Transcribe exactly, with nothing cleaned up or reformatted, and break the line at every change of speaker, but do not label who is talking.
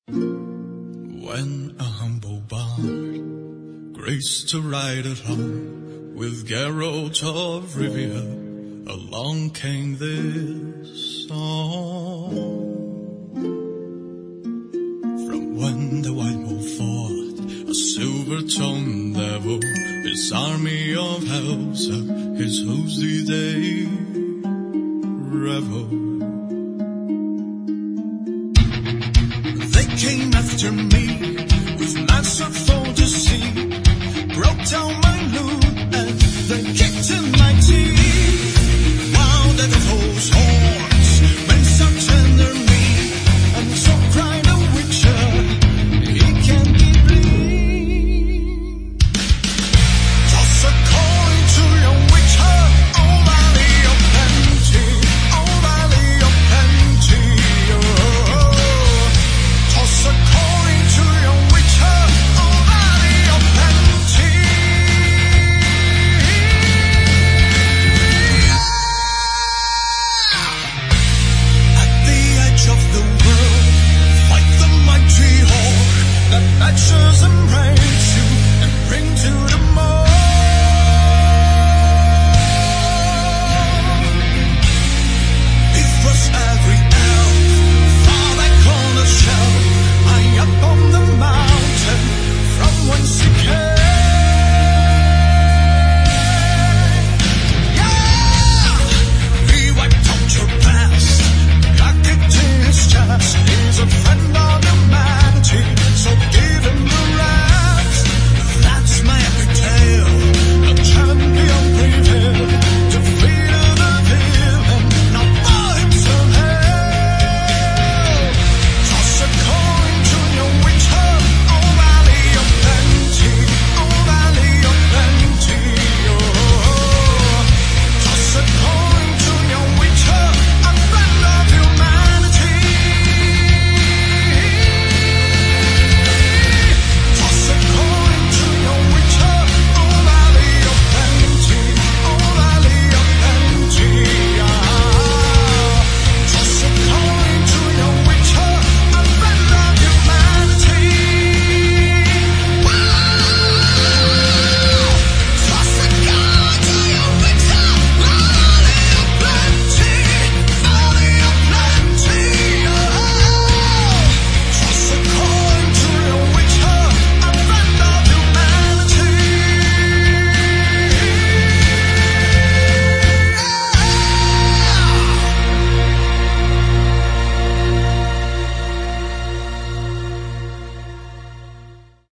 When a humble bard graced to ride along with Geralt of Rivia, along came this song. From when the wild wolf fought a silver-tongued devil, his army of hells, his hooves did they revel.